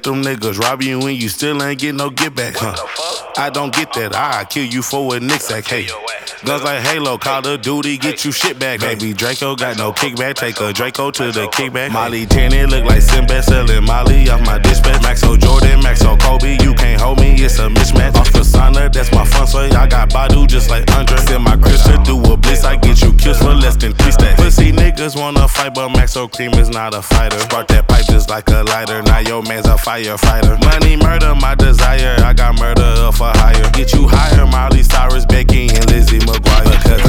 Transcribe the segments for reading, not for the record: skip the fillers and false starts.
let them niggas rob you and you still ain't get no get back, huh? I don't get that, I kill you for a Nick sack, hey. Guns like Halo, Call of Duty, get you shit back. Baby Draco got no kickback, take a Draco to the kickback. Molly 10, it look like Sinbad selling Molly off my dispatch. Maxo Jordan, Maxo Kobe, you can't hold me, it's a mismatch. Off Kasana, that's my fun, so I got Badu just like Andre. Send my Chris to do a blitz, I get you killed for less than 3 stacks. Pussy niggas wanna fight, but Maxo Cream is not a fighter. Spark that pipe just like a lighter, now your man's a firefighter. Money, murder, my desire, I got murder up for hire. Get you higher, Miley Cyrus, Becky, and Lizzie McGuire. Cause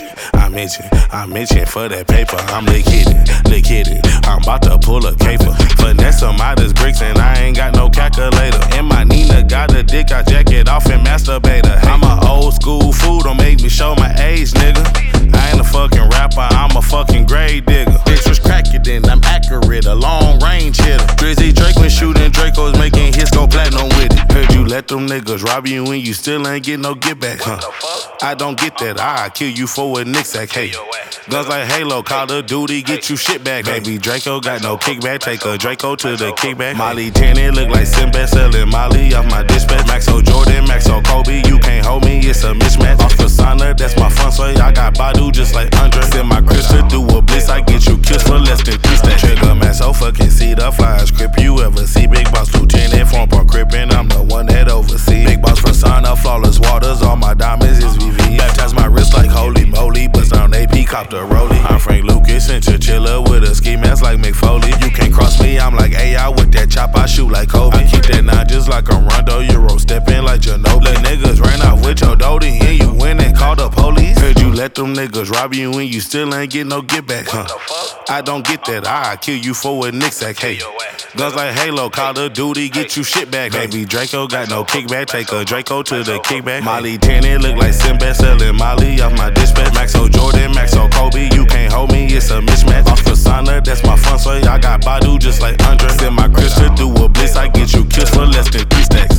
I'm itching for that paper. I'm liquid, I'm about to pull a caper. Finesse some modest bricks and I ain't got no calculator. And my Nina got a dick, I jack it off and masturbate her. I'm a old school fool, don't make me show my age, nigga. I ain't a fucking rapper, I'm a fucking grave digger. Extras crack it in, I'm accurate, a long range hitter. Drizzy Drake when shooting Dracos, making hits go platinum with it. Heard you let them niggas rob you and you still ain't get no get back, huh? I don't get that, I kill you for a Nick sack, hey. Guns like Halo, Call of Duty, get you shit back. Baby Draco got no kickback, take a Draco to the kickback. Molly 10, it look like Sinbad selling Molly off my dispatch. Maxo Jordan, Maxo Kobe, you can't hold me, it's a mismatch. Off Kasana, that's my fun, so I got Badu just like Andre. Send my Chris to do a blitz, I get you killed for less than 3 stacks. Trigger man, so fucking see the flyers, crip you ever see. Big boss lieutenant, front park crippin', I'm the one that oversee. Big boss persona, flawless waters, all my diamonds is VV. Baptize my wrist like holy moly, bust on AP, cop the rollie. I'm Frank Lucas and Chinchilla with a ski mask like McFoley. You can't cross me, I'm like AI with that chop, I shoot like Kobe. I keep that 9 just like a Rondo, Euro steppin' like Ginobili. Let niggas ran off with your Dodie and you win and call the police. Heard you let them niggas rob you and you still ain't get no get back, huh? I don't get that, I kill you for a Nick sack, hey. Guns like Halo, Call of Duty, get you shit back. Baby Draco got no kickback, take a Draco to the kickback. Molly 10, it look like Sinbad selling Molly off my dispatch. Maxo Jordan, Maxo Kobe, you can't hold me, it's a mismatch. Off Kasana, that's my fun, so I got Badu just like Andre. Send my Chris to do a blitz, I get you killed for less than 3 stacks.